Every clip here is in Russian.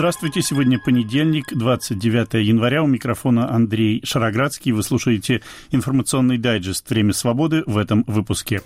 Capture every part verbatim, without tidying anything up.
Здравствуйте, сегодня понедельник, двадцать девятое января, у микрофона Андрей Шароградский. Вы слушаете информационный дайджест «Время свободы» в этом выпуске.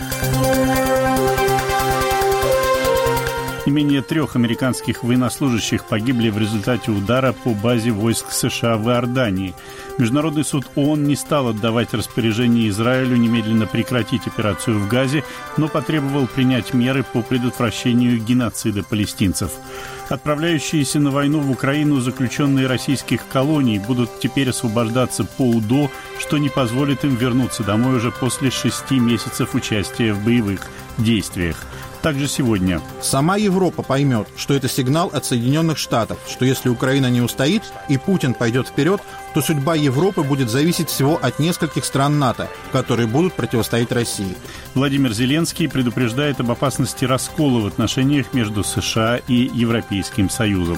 Не менее трех американских военнослужащих погибли в результате удара по базе войск США в Иордании. Международный суд ООН не стал отдавать распоряжение Израилю немедленно прекратить операцию в Газе, но потребовал принять меры по предотвращению геноцида палестинцев. Отправляющиеся на войну в Украину заключенные российских колоний будут теперь освобождаться по УДО, что не позволит им вернуться домой уже после шести месяцев участия в боевых действиях. Также сегодня. Сама Европа поймет, что это сигнал от Соединенных Штатов, что если Украина не устоит и Путин пойдет вперед, то судьба Европы будет зависеть всего от нескольких стран НАТО, которые будут противостоять России. Владимир Зеленский предупреждает об опасности раскола в отношениях между США и Европейским Союзом.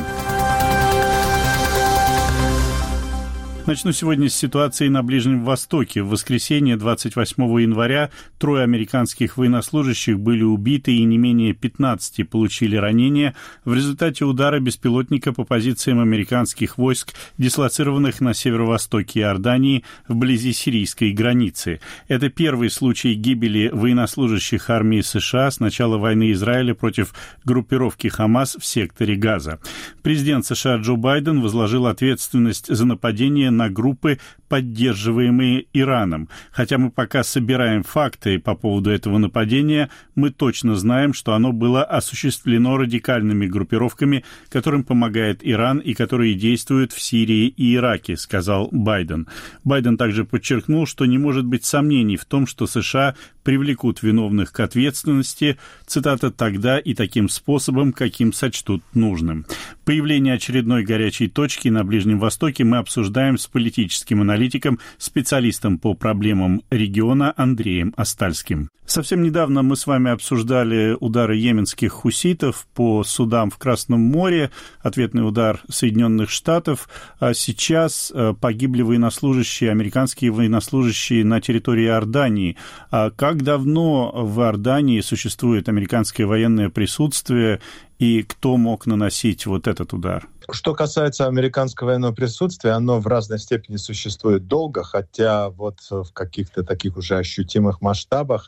Начну сегодня с ситуации на Ближнем Востоке. В воскресенье, двадцать восьмого января, трое американских военнослужащих были убиты и не менее пятнадцати получили ранения в результате удара беспилотника по позициям американских войск, дислоцированных на северо-востоке Иордании, вблизи сирийской границы. Это первый случай гибели военнослужащих армии США с начала войны Израиля против группировки Хамас в секторе Газа. Президент США Джо Байден возложил ответственность за нападение на группы, поддерживаемые Ираном. Хотя мы пока собираем факты по поводу этого нападения, мы точно знаем, что оно было осуществлено радикальными группировками, которым помогает Иран и которые действуют в Сирии и Ираке, сказал Байден. Байден также подчеркнул, что не может быть сомнений в том, что США привлекут виновных к ответственности, цитата, «тогда и таким способом, каким сочтут нужным». Появление очередной горячей точки на Ближнем Востоке мы обсуждаем с политическим аналитиком, специалистом по проблемам региона Андреем Остальским. Совсем недавно мы с вами обсуждали удары йеменских хуситов по судам в Красном море, ответный удар Соединенных Штатов, а сейчас погибли военнослужащие, американские военнослужащие на территории Иордании. А как давно в Иордании существует американское военное присутствие и кто мог наносить вот этот удар? Что касается американского военного присутствия, оно в разной степени существует долго, хотя вот в каких-то таких уже ощутимых масштабах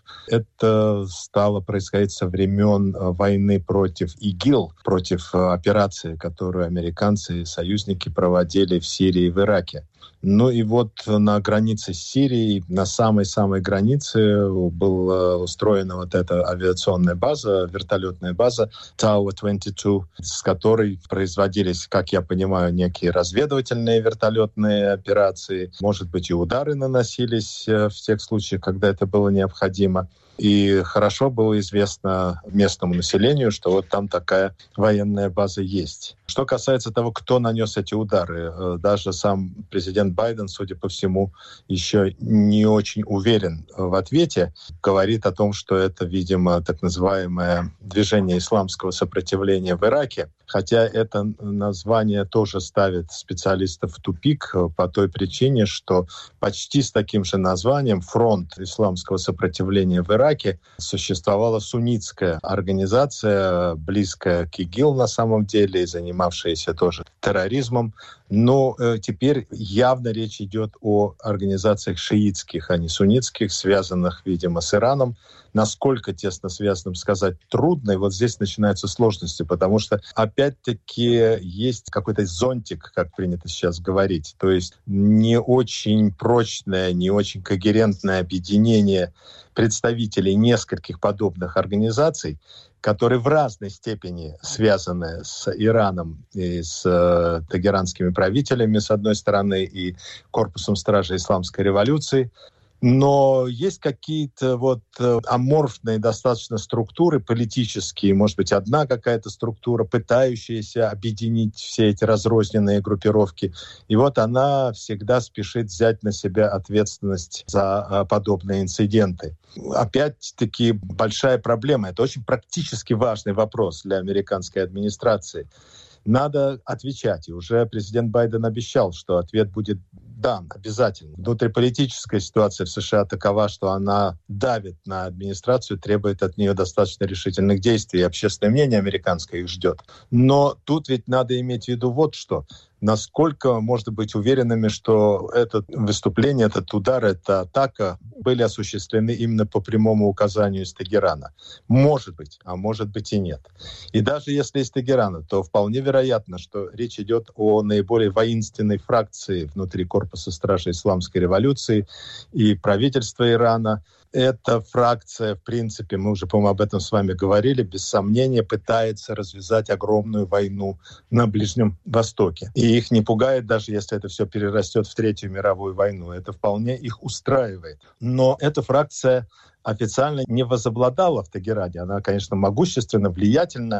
это стало происходить со времен войны против ИГИЛ, против операции, которую американцы и союзники проводили в Сирии и в Ираке. Ну и вот на границе с Сирией, на самой-самой границе была устроена вот эта авиационная база, вертолетная база Tower двадцать два, с которой производились, как я понимаю, некие разведывательные вертолетные операции. Может быть, и удары наносились в тех случаях, когда это было необходимо. И хорошо было известно местному населению, что вот там такая военная база есть. Что касается того, кто нанес эти удары, даже сам президент Байден, судя по всему, еще не очень уверен в ответе. Говорит о том, что это, видимо, так называемое движение исламского сопротивления в Ираке. Хотя это название тоже ставит специалистов в тупик по той причине, что почти с таким же названием фронт исламского сопротивления в Ираке существовала суннитская организация, близкая к ИГИЛ на самом деле, и занимавшаяся тоже терроризмом. Но э, теперь явно речь идет о организациях шиитских, а не суннитских, связанных, видимо, с Ираном. Насколько тесно связанным, сказать трудно. И вот здесь начинаются сложности, потому что, опять-таки, есть какой-то зонтик, как принято сейчас говорить. То есть не очень прочное, не очень когерентное объединение представителей нескольких подобных организаций, которые в разной степени связаны с Ираном и с э, тегеранскими правителями, с одной стороны, и корпусом стражей исламской революции. Но есть какие-то вот аморфные достаточно структуры политические, может быть, одна какая-то структура, пытающаяся объединить все эти разрозненные группировки. И вот она всегда спешит взять на себя ответственность за подобные инциденты. Опять-таки большая проблема. Это очень практически важный вопрос для американской администрации. Надо отвечать. И уже президент Байден обещал, что ответ будет Да, обязательно. Внутриполитическая ситуация в США такова, что она давит на администрацию, требует от нее достаточно решительных действий, и общественное мнение американское их ждет. Но тут ведь надо иметь в виду вот что. Насколько можно быть уверенными, что это выступление, этот удар, эта атака были осуществлены именно по прямому указанию из Тегерана? Может быть, а может быть и нет. И даже если из Тегерана, то вполне вероятно, что речь идет о наиболее воинственной фракции внутри корпуса стражей исламской революции и правительства Ирана. Эта фракция, в принципе, мы уже, по-моему, об этом с вами говорили, без сомнения пытается развязать огромную войну на Ближнем Востоке. И их не пугает, даже если это все перерастет в Третью мировую войну. Это вполне их устраивает. Но эта фракция официально не возобладала в Тегеране. Она, конечно, могущественна, влиятельна,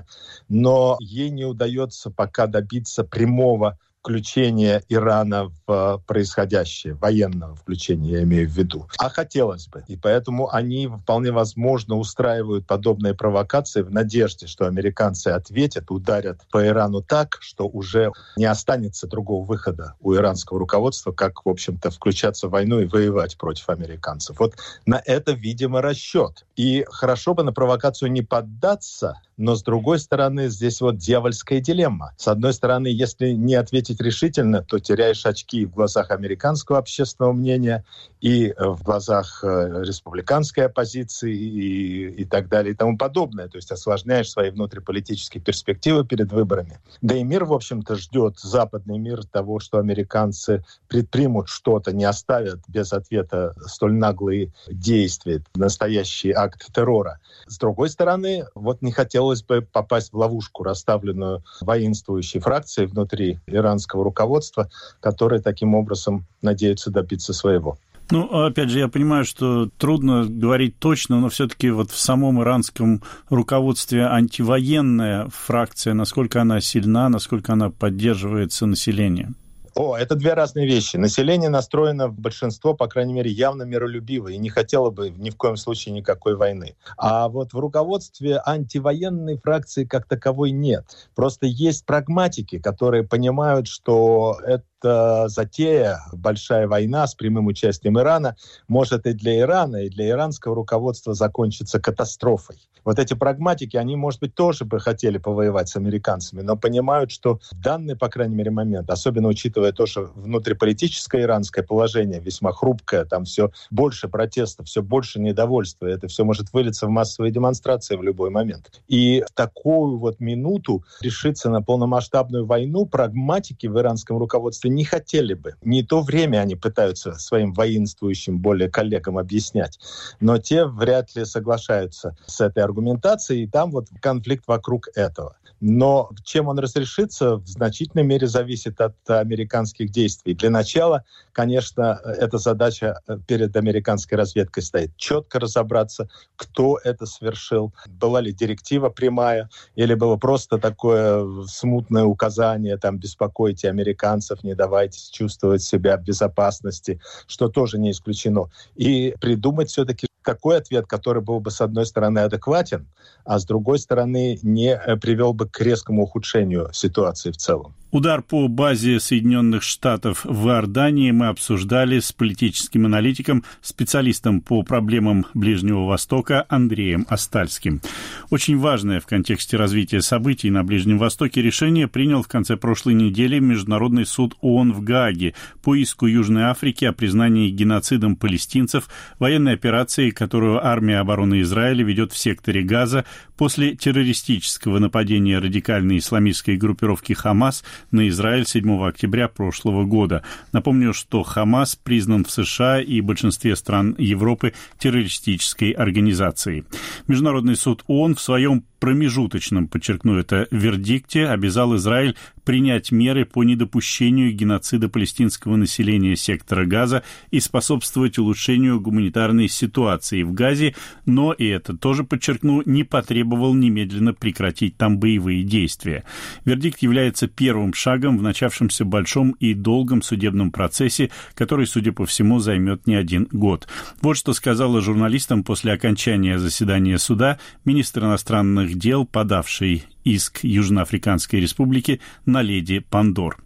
но ей не удается пока добиться прямого включения Ирана в происходящее, военного включения, я имею в виду. А хотелось бы. И поэтому они вполне возможно устраивают подобные провокации в надежде, что американцы ответят, ударят по Ирану так, что уже не останется другого выхода у иранского руководства, как, в общем-то, включаться в войну и воевать против американцев. Вот на это, видимо, расчет. И хорошо бы на провокацию не поддаться, но, с другой стороны, здесь вот дьявольская дилемма. С одной стороны, если не ответить решительно, то теряешь очки в глазах американского общественного мнения и в глазах республиканской оппозиции и, и так далее и тому подобное. То есть осложняешь свои внутриполитические перспективы перед выборами. Да и мир, в общем-то, ждет, западный мир, того, что американцы предпримут что-то, не оставят без ответа столь наглые действия, настоящий акт террора. С другой стороны, вот не хотелось бы попасть в ловушку, расставленную воинствующей фракцией внутри иранского руководства, которые таким образом надеются добиться своего. Ну, опять же, я понимаю, что трудно говорить точно, но все-таки вот в самом иранском руководстве антивоенная фракция, насколько она сильна, насколько она поддерживается населением? О, это две разные вещи. Население настроено в большинство, по крайней мере, явно миролюбиво и не хотело бы ни в коем случае никакой войны. А вот в руководстве антивоенной фракции как таковой нет. Просто есть прагматики, которые понимают, что это эта затея, большая война с прямым участием Ирана, может и для Ирана, и для иранского руководства закончиться катастрофой. Вот эти прагматики, они, может быть, тоже бы хотели повоевать с американцами, но понимают, что в данный, по крайней мере, момент, особенно учитывая то, что внутриполитическое иранское положение весьма хрупкое, там все больше протестов, все больше недовольства, это все может вылиться в массовые демонстрации в любой момент. И в такую вот минуту решиться на полномасштабную войну прагматики в иранском руководстве не хотели бы. Не то время они пытаются своим воинствующим более коллегам объяснять, но те вряд ли соглашаются с этой аргументацией, и там вот конфликт вокруг этого. Но чем он разрешится, в значительной мере зависит от американских действий. Для начала, конечно, эта задача перед американской разведкой стоит. Четко разобраться, кто это совершил, была ли директива прямая, или было просто такое смутное указание, там, беспокойте американцев, не давайте чувствовать себя в безопасности, что тоже не исключено. И придумать все-таки такой ответ, который был бы, с одной стороны, адекватен, а с другой стороны, не привел бы к резкому ухудшению ситуации в целом. Удар по базе Соединенных Штатов в Иордании мы обсуждали с политическим аналитиком, специалистом по проблемам Ближнего Востока Андреем Остальским. Очень важное в контексте развития событий на Ближнем Востоке решение принял в конце прошлой недели Международный суд ООН в Гааге по иску Южной Африки о признании геноцидом палестинцев военной операции, которую армия обороны Израиля ведет в секторе Газа после террористического нападения радикальной исламистской группировки «Хамас» на Израиль седьмого октября прошлого года. Напомню, что Хамас признан в США и большинстве стран Европы террористической организацией. Международный суд ООН в своем промежуточном, подчеркну это, вердикте обязал Израиль принять меры по недопущению геноцида палестинского населения сектора Газа и способствовать улучшению гуманитарной ситуации в Газе, но, и это тоже подчеркну, не потребовал немедленно прекратить там боевые действия. Вердикт является первым шагом в начавшемся большом и долгом судебном процессе, который, судя по всему, займет не один год. Вот что сказала журналистам после окончания заседания суда министр иностранных дел, подавший иск Южноафриканской Республики Наледи Пандор.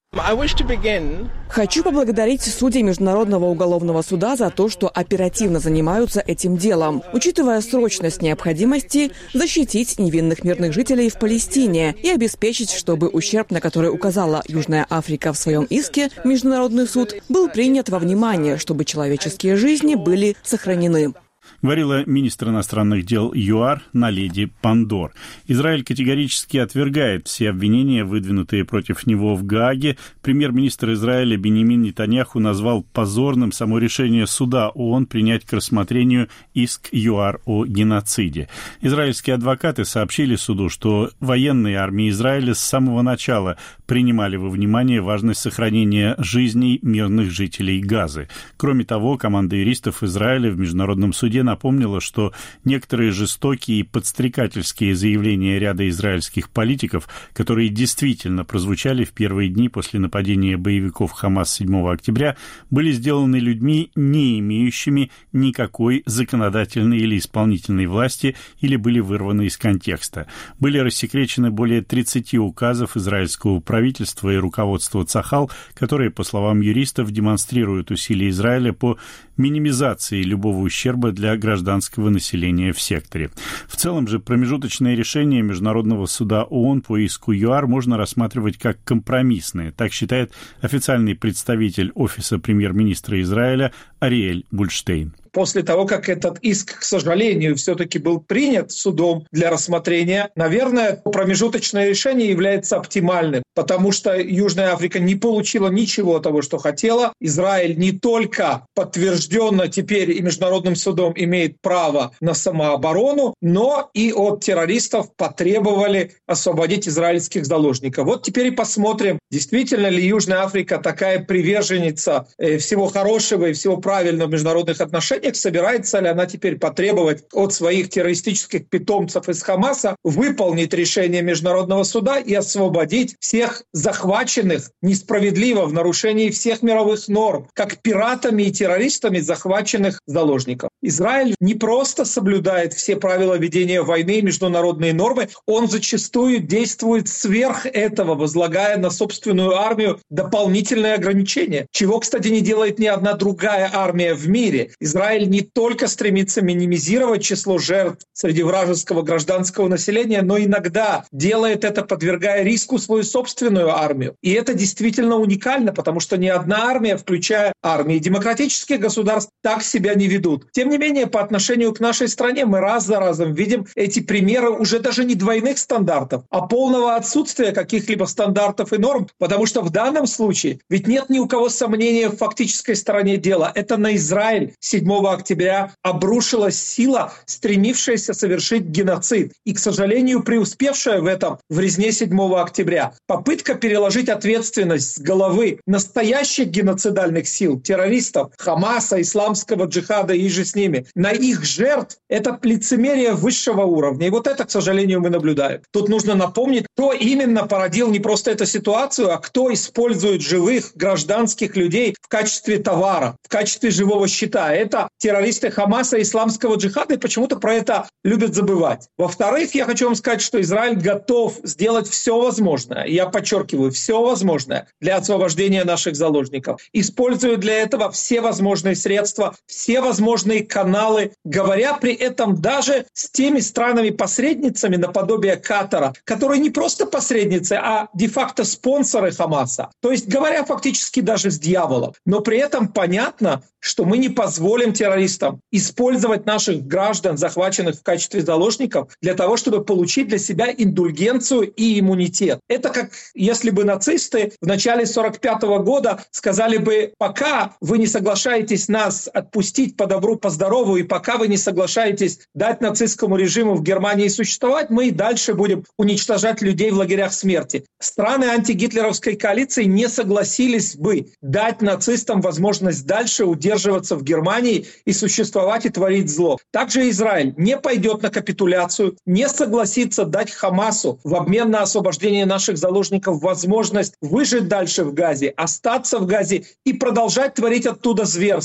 Хочу поблагодарить судей Международного уголовного суда за то, что оперативно занимаются этим делом, учитывая срочность необходимости защитить невинных мирных жителей в Палестине и обеспечить, чтобы ущерб, на который указала Южная Африка в своем иске, Международный суд, был принят во внимание, чтобы человеческие жизни были сохранены. Говорила министр иностранных дел ЮАР Наледи Пандор. Израиль категорически отвергает все обвинения, выдвинутые против него в Гааге. Премьер-министр Израиля Биньямин Нетаньяху назвал позорным само решение суда ООН принять к рассмотрению иск ЮАР о геноциде. Израильские адвокаты сообщили суду, что военные армии Израиля с самого начала принимали во внимание важность сохранения жизней мирных жителей Газы. Кроме того, команда юристов Израиля в Международном суде напомнила, что некоторые жестокие и подстрекательские заявления ряда израильских политиков, которые действительно прозвучали в первые дни после нападения боевиков Хамас седьмого октября, были сделаны людьми, не имеющими никакой законодательной или исполнительной власти, или были вырваны из контекста. Были рассекречены более тридцати указов израильского правительства и руководства Цахал, которые, по словам юристов, демонстрируют усилия Израиля по минимизации любого ущерба для гражданского населения в секторе. В целом же промежуточное решение Международного суда ООН по иску ЮАР можно рассматривать как компромиссное. Так считает официальный представитель Офиса премьер-министра Израиля Ариэль Бульштейн. После того, как этот иск, к сожалению, все-таки был принят судом для рассмотрения, наверное, промежуточное решение является оптимальным, потому что Южная Африка не получила ничего того, что хотела. Израиль не только подтвержденно теперь и Международным судом имеет право на самооборону, но и от террористов потребовали освободить израильских заложников. Вот теперь и посмотрим, действительно ли Южная Африка такая приверженница всего хорошего и всего правильного в международных отношениях, собирается ли она теперь потребовать от своих террористических питомцев из Хамаса выполнить решение Международного суда и освободить всех захваченных несправедливо в нарушении всех мировых норм, как пиратами и террористами захваченных заложников. Израиль не просто соблюдает все правила ведения войны и международные нормы, он зачастую действует сверх этого, возлагая на собственную армию дополнительные ограничения, чего, кстати, не делает ни одна другая армия в мире. Израиль не только стремится минимизировать число жертв среди вражеского гражданского населения, но иногда делает это, подвергая риску свою собственную армию. И это действительно уникально, потому что ни одна армия, включая армии демократических государств, так себя не ведут. Тем не менее, по отношению к нашей стране мы раз за разом видим эти примеры уже даже не двойных стандартов, а полного отсутствия каких-либо стандартов и норм, потому что в данном случае ведь нет ни у кого сомнения в фактической стороне дела. Это на Израиль седьмого октября обрушилась сила, стремившаяся совершить геноцид. И, к сожалению, преуспевшая в этом в резне седьмого октября. Попытка переложить ответственность с головы настоящих геноцидальных сил, террористов, Хамаса, исламского джихада и же с ними, на их жертв, это лицемерие высшего уровня. И вот это, к сожалению, мы наблюдаем. Тут нужно напомнить, кто именно породил не просто эту ситуацию, а кто использует живых гражданских людей в качестве товара, в качестве живого щита. Это террористы Хамаса и исламского джихада, и почему-то про это любят забывать. Во-вторых, я хочу вам сказать, что Израиль готов сделать все возможное, я подчеркиваю, все возможное для освобождения наших заложников. Используя для этого все возможные средства, все возможные каналы, говоря при этом даже с теми странами-посредницами наподобие Катара, которые не просто посредницы, а де-факто спонсоры Хамаса. То есть говоря фактически даже с дьяволом. Но при этом понятно, что мы не позволим террористам использовать наших граждан, захваченных в качестве заложников, для того, чтобы получить для себя индульгенцию и иммунитет. Это как если бы нацисты в начале сорок пятого года сказали бы: пока вы не соглашаетесь нас отпустить по добру, по здорову, и пока вы не соглашаетесь дать нацистскому режиму в Германии существовать, мы и дальше будем уничтожать людей в лагерях смерти. Страны антигитлеровской коалиции не согласились бы дать нацистам возможность дальше удерживаться в Германии и существовать и творить зло. Также Израиль не пойдет на капитуляцию, не согласится дать Хамасу в обмен на освобождение наших заложников возможность выжить дальше в Газе, остаться в Газе и продолжать творить оттуда зверства.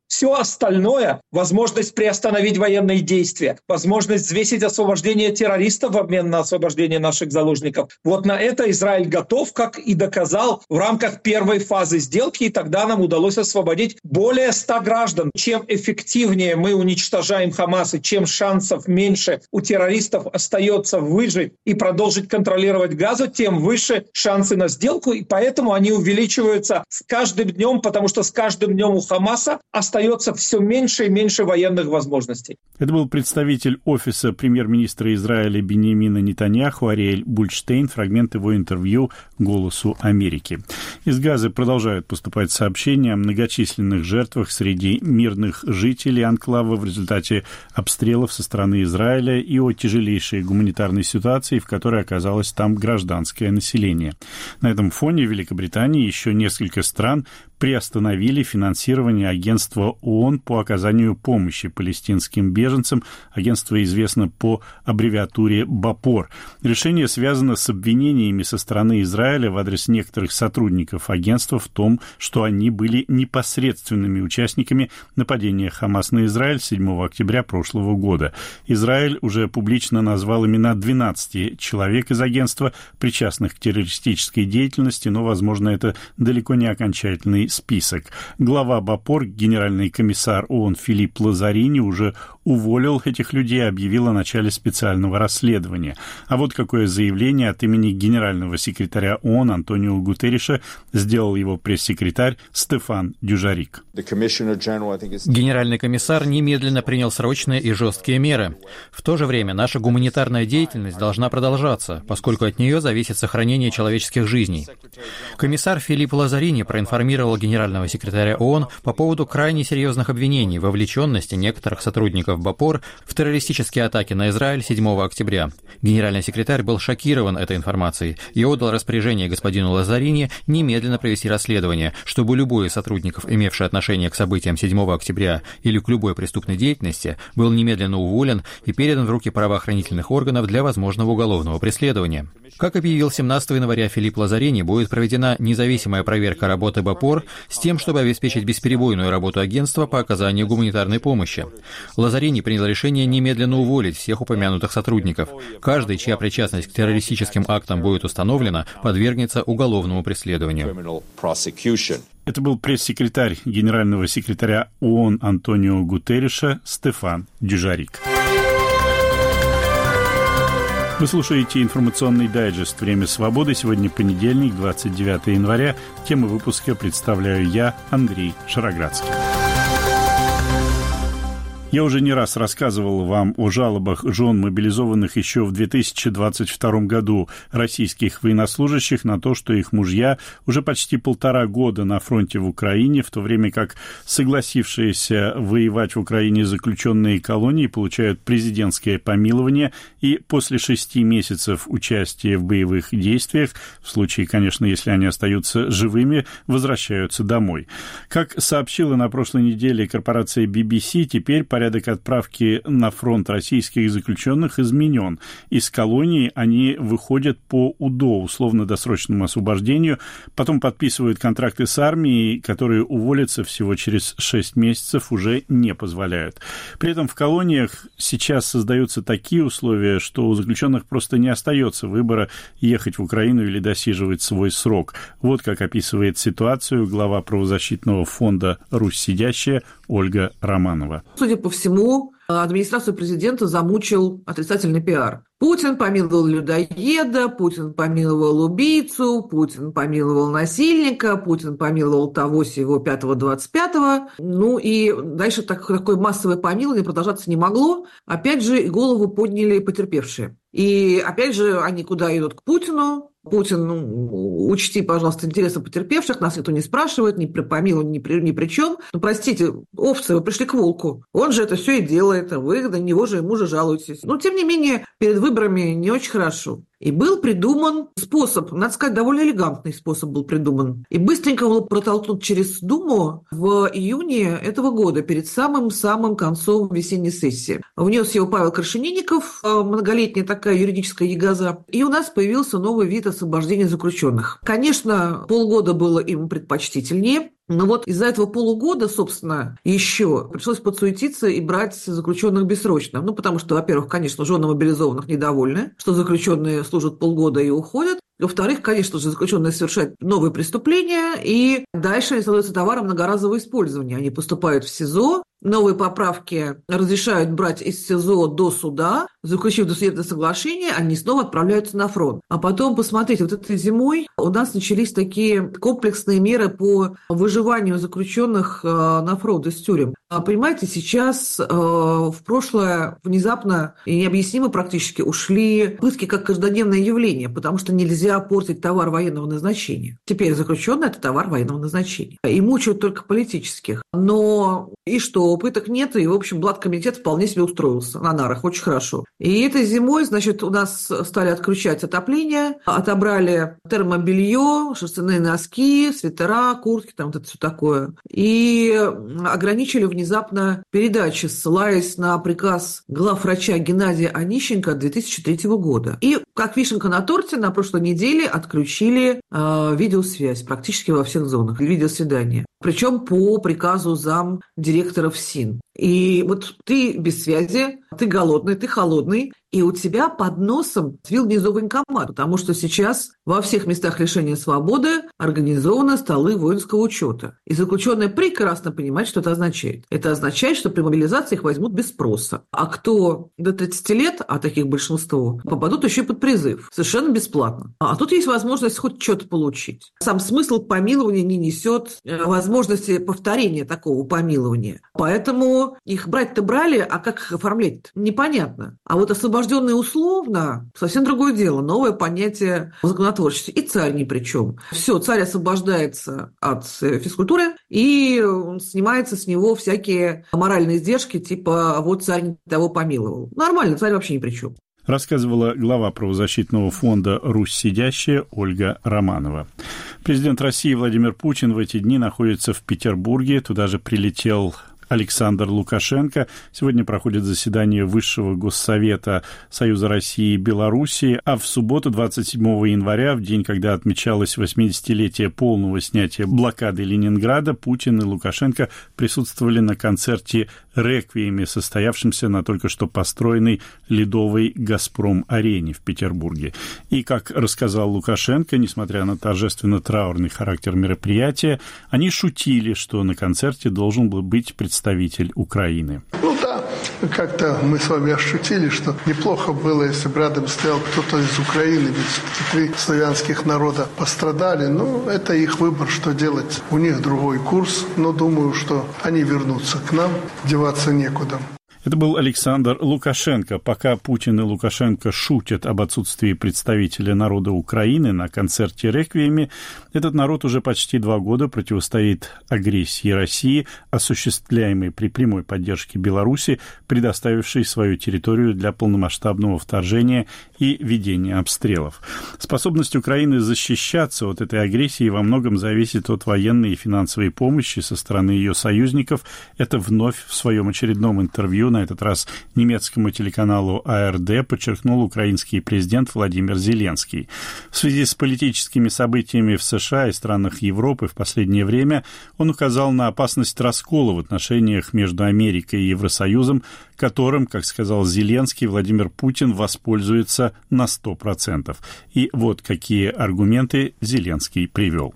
Все остальное, возможность приостановить военные действия, возможность взвесить освобождение террористов в обмен на освобождение наших заложников, вот на это Израиль готов, как и доказал в рамках первой фазы сделки, и тогда нам удалось освободить более ста граждан. Чем эффективнее мы уничтожаем Хамас, и чем шансов меньше у террористов остается выжить и продолжить контролировать Газу, тем выше шансы на сделку, и поэтому они увеличиваются с каждым днем, потому что с каждым днем у Хамаса остается все меньше и меньше военных возможностей. Это был представитель офиса премьер-министра Израиля Биньямина Нетаньяху Ариэль Бульштейн, фрагмент его интервью «Голосу Америки». Из Газы продолжают поступать сообщения о многочисленных жертвах среди мирных жителей анклава в результате обстрелов со стороны Израиля и о тяжелейшей гуманитарной ситуации, в которой оказалось там гражданское население. На этом фоне в Великобритании еще несколько стран приостановили финансирование агентства ООН по оказанию помощи палестинским беженцам. Агентство известно по аббревиатуре БАПОР. Решение связано с обвинениями со стороны Израиля в адрес некоторых сотрудников агентства в том, что они были непосредственными участниками нападения Хамас на Израиль седьмого октября прошлого года. Израиль уже публично назвал имена двенадцати человек из агентства, причастных к террористической деятельности, но, возможно, это далеко не окончательный список. Глава БАПОР, генеральный комиссар ООН Филипп Лазарини, уже уволил этих людей и объявил о начале специального расследования. А вот какое заявление от имени генерального секретаря ООН Антонио Гутерриша сделал его пресс-секретарь Стефан Дюжарик. Генеральный комиссар немедленно принял срочные и жесткие меры. В то же время наша гуманитарная деятельность должна продолжаться, поскольку от нее зависит сохранение человеческих жизней. Комиссар Филипп Лазарини проинформировал генерального секретаря ООН по поводу крайне серьезных обвинений в вовлеченности некоторых сотрудников БАПОР в террористические атаки на Израиль седьмого октября. Генеральный секретарь был шокирован этой информацией и отдал распоряжение господину Лазарини немедленно провести расследование, чтобы любой из сотрудников, имевший отношение к событиям седьмого октября или к любой преступной деятельности, был немедленно уволен и передан в руки правоохранительных органов для возможного уголовного преследования. Как объявил семнадцатого января Филипп Лазарини, будет проведена независимая проверка работы БАПОР с тем, чтобы обеспечить бесперебойную работу агентства по оказанию гуманитарной помощи. Лазарини принял решение немедленно уволить всех упомянутых сотрудников. Каждый, чья причастность к террористическим актам будет установлена, подвергнется уголовному преследованию. Это был пресс-секретарь генерального секретаря ООН Антонио Гутерриша Стефан Дюжарик. Вы слушаете информационный дайджест «Время свободы». Сегодня понедельник, двадцать девятого января. Тему выпуска представляю я, Андрей Шароградский. Я уже не раз рассказывал вам о жалобах жен мобилизованных еще в две тысячи двадцать втором году российских военнослужащих на то, что их мужья уже почти полтора года на фронте в Украине, в то время как согласившиеся воевать в Украине заключенные колонии получают президентское помилование и после шести месяцев участия в боевых действиях, в случае, конечно, если они остаются живыми, возвращаются домой. Как сообщила на прошлой неделе корпорация би би си, теперь по порядок отправки на фронт российских заключенных изменен. Из колонии они выходят по УДО, условно-досрочному освобождению, потом подписывают контракты с армией, которые уволиться всего через шесть месяцев уже не позволяют. При этом в колониях сейчас создаются такие условия, что у заключенных просто не остается выбора ехать в Украину или досиживать свой срок. Вот как описывает ситуацию глава правозащитного фонда «Русь сидящая» Ольга Романова. Судя по всему, администрацию президента замучил отрицательный пиар. Путин помиловал людоеда, Путин помиловал убийцу, Путин помиловал насильника, Путин помиловал того сего пятого двадцать пятого. Ну и дальше так, такое массовое помилование продолжаться не могло. Опять же, голову подняли потерпевшие. И опять же, они куда идут? К Путину. Путин, ну, учти, пожалуйста, интересы потерпевших, нас никто не спрашивает, ни при помиловании, ни при, ни при чем. Ну, простите, овцы, вы пришли к волку. Он же это все и делает, вы на него же, ему же жалуетесь. Но, тем не менее, перед выборами не очень хорошо. И был придуман способ, надо сказать, довольно элегантный способ был придуман. И быстренько его протолкнут через Думу в июне этого года, перед самым-самым концом весенней сессии. Внес его Павел Крашенинников, многолетняя такая юридическая ягоза. И у нас появился новый вид освобождения заключенных. Конечно, полгода было им предпочтительнее, но вот из-за этого полугода, собственно, еще пришлось подсуетиться и брать заключенных бессрочно. Ну, потому что, во-первых, конечно, жены мобилизованных недовольны, что заключенные служат полгода и уходят. Во-вторых, конечно же, заключенные совершают новые преступления, и дальше они становятся товаром многоразового использования. Они поступают в СИЗО, новые поправки разрешают брать из СИЗО до суда, заключив досудебное соглашение, они снова отправляются на фронт. А потом, посмотрите, вот этой зимой у нас начались такие комплексные меры по выживанию заключенных на фронт из тюрем. Понимаете, сейчас в прошлое внезапно и необъяснимо практически ушли пытки как каждодневное явление, потому что нельзя портить товар военного назначения. Теперь заключенный – это товар военного назначения. И мучают только политических. Но и что, пыток нет, и, в общем, Блаткомитет вполне себе устроился на нарах, очень хорошо. И этой зимой, значит, у нас стали отключать отопление, отобрали термобелье, шерстяные носки, свитера, куртки, там вот это все такое. И ограничили внезапно передачи, ссылаясь на приказ главврача Геннадия Онищенко две тысячи третьего года. И, как вишенка на торте, на прошлой неделе отключили э, видеосвязь практически во всех зонах, видеосвидание. Причем по приказу зам директоров СИН. И вот ты без связи, ты голодный, ты холодный, и у тебя под носом свил внизу военкомат, потому что сейчас во всех местах лишения свободы организованы столы воинского учета. И заключенные прекрасно понимают, что это означает. Это означает, что при мобилизации их возьмут без спроса. А кто до тридцати лет, а таких большинство, попадут еще и под призыв. Совершенно бесплатно. А тут есть возможность хоть что-то получить. Сам смысл помилования не несет возможности повторения такого помилования. Поэтому их брать-то брали, а как их оформлять? Непонятно. А вот освобожденные условно – совсем другое дело. Новое понятие в законотворчестве. И царь ни при чем. Все, царь освобождается от физкультуры и снимается с него всякие моральные издержки, типа «вот царь не того помиловал». Нормально, царь вообще ни при чем. Рассказывала глава правозащитного фонда «Русь сидящая» Ольга Романова. Президент России Владимир Путин в эти дни находится в Петербурге. Туда же прилетел Александр Лукашенко. Сегодня проходит заседание Высшего Госсовета Союза России и Белоруссии, а в субботу, двадцать седьмого января, в день, когда отмечалось восьмидесятилетие полного снятия блокады Ленинграда, Путин и Лукашенко присутствовали на концерте «Реквиеме», состоявшемся на только что построенной ледовой «Газпром-арене» в Петербурге. И, как рассказал Лукашенко, несмотря на торжественно-траурный характер мероприятия, они шутили, что на концерте должен был быть представитель представитель Украины. Ну да, как-то мы с вами ощутили, что неплохо было, если бы рядом стоял кто-то из Украины, ведь три славянских народа пострадали. Ну, это их выбор, что делать. У них другой курс, но думаю, что они вернутся к нам, деваться некуда. Это был Александр Лукашенко. Пока Путин и Лукашенко шутят об отсутствии представителя народа Украины на концерте «Реквиеме», этот народ уже почти два года противостоит агрессии России, осуществляемой при прямой поддержке Беларуси, предоставившей свою территорию для полномасштабного вторжения и ведения обстрелов. Способность Украины защищаться от этой агрессии во многом зависит от военной и финансовой помощи со стороны ее союзников. Это вновь в своем очередном интервью, на этот раз немецкому телеканалу А Эр Дэ, подчеркнул украинский президент Владимир Зеленский. В связи с политическими событиями в США и странах Европы в последнее время он указал на опасность раскола в отношениях между Америкой и Евросоюзом, которым, как сказал Зеленский, Владимир Путин воспользуется на сто процентов. И вот какие аргументы Зеленский привел.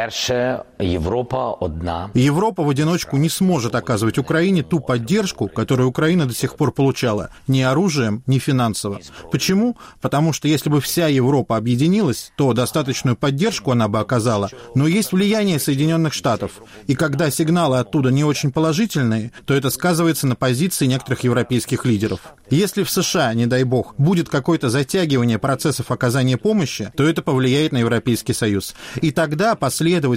Европа одна. Европа в одиночку не сможет оказывать Украине ту поддержку, которую Украина до сих пор получала, ни оружием, ни финансово. Почему? Потому что если бы вся Европа объединилась, то достаточную поддержку она бы оказала. Но есть влияние Соединенных Штатов. И когда сигналы оттуда не очень положительные, то это сказывается на позиции некоторых европейских лидеров. Если в США, не дай бог, будет какое-то затягивание процессов оказания помощи, то это повлияет на Европейский Союз. И тогда последовательно будут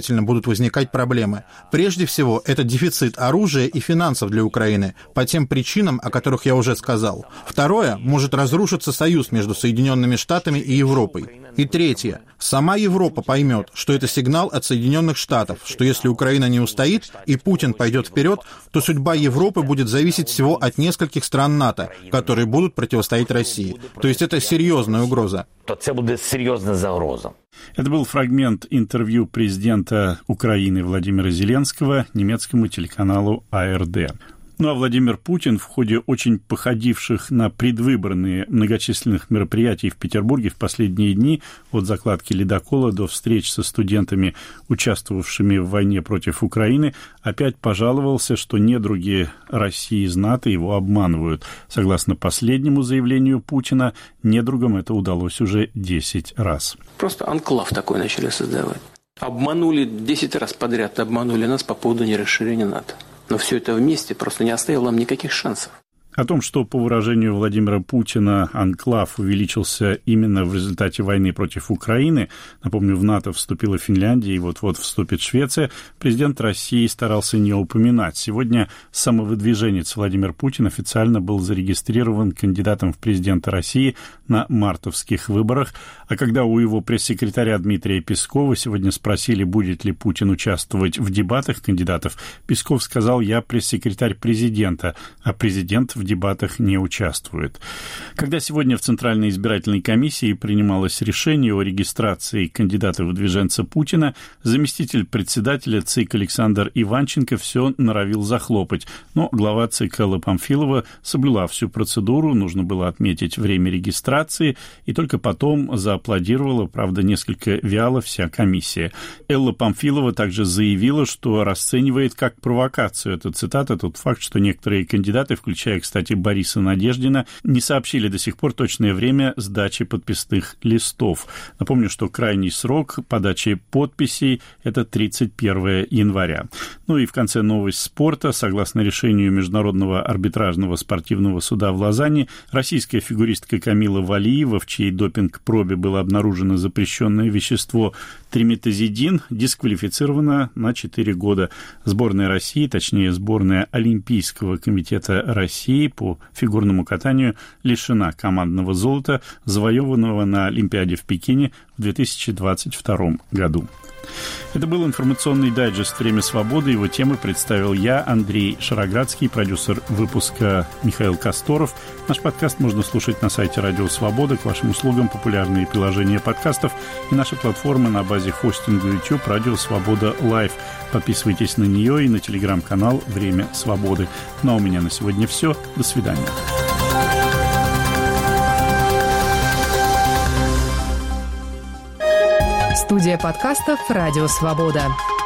возникать проблемы. Прежде всего, это дефицит оружия и финансов для Украины, по тем причинам, о которых я уже сказал. Второе, может разрушиться союз между Соединенными Штатами и Европой. И третье, сама Европа поймет, что это сигнал от Соединенных Штатов, что если Украина не устоит и Путин пойдет вперед, то судьба Европы будет зависеть всего от нескольких стран НАТО, которые будут противостоять России. То есть это серьезная угроза. То это будет серьезная загроза. Это был фрагмент интервью президента Украины Владимира Зеленского немецкому телеканалу А Эр Дэ. Ну а Владимир Путин в ходе очень походивших на предвыборные многочисленных мероприятий в Петербурге в последние дни, от закладки ледокола до встреч со студентами, участвовавшими в войне против Украины, опять пожаловался, что недруги России из НАТО его обманывают. Согласно последнему заявлению Путина, недругам это удалось уже десять раз. Просто анклав такой начали создавать. Обманули десять раз подряд, обманули нас по поводу нерасширения НАТО. Но все это вместе просто не оставило нам никаких шансов. О том, что, по выражению Владимира Путина, анклав увеличился именно в результате войны против Украины, напомню, в НАТО вступила Финляндия и вот-вот вступит Швеция, президент России старался не упоминать. Сегодня самовыдвиженец Владимир Путин официально был зарегистрирован кандидатом в президенты России на мартовских выборах, а когда у его пресс-секретаря Дмитрия Пескова сегодня спросили, будет ли Путин участвовать в дебатах кандидатов, Песков сказал: «Я пресс-секретарь президента, а президент в дебатах не участвует». Когда сегодня в Центральной избирательной комиссии принималось решение о регистрации кандидата-выдвиженца Путина, заместитель председателя ЦИК Александр Иванченко все норовил захлопать. Но глава ЦИК Элла Памфилова соблюла всю процедуру, нужно было отметить время регистрации, и только потом зааплодировала, правда, несколько вяло, вся комиссия. Элла Памфилова также заявила, что расценивает как провокацию, это цитата, тот факт, что некоторые кандидаты, включая, кстати, Бориса Надеждина, не сообщили до сих пор точное время сдачи подписных листов. Напомню, что крайний срок подачи подписей – это тридцать первого января. Ну и в конце новость спорта. Согласно решению Международного арбитражного спортивного суда в Лозанне, российская фигуристка Камила Валиева, в чьей допинг-пробе было обнаружено запрещенное вещество триметазидин, дисквалифицирована на четыре года. Сборная России, точнее сборная Олимпийского комитета России по фигурному катанию, лишена командного золота, завоеванного на Олимпиаде в Пекине в две тысячи двадцать втором году. Это был информационный дайджест «Время свободы». Его темы представил я, Андрей Шароградский, продюсер выпуска Михаил Косторов. Наш подкаст можно слушать на сайте Радио Свобода. К вашим услугам популярные приложения подкастов и наши платформы на базе хостинга YouTube «Радио Свобода Лайв». Подписывайтесь на нее и на телеграм-канал «Время свободы». Ну а у меня на сегодня все. До свидания. Студия подкастов «Радио Свобода».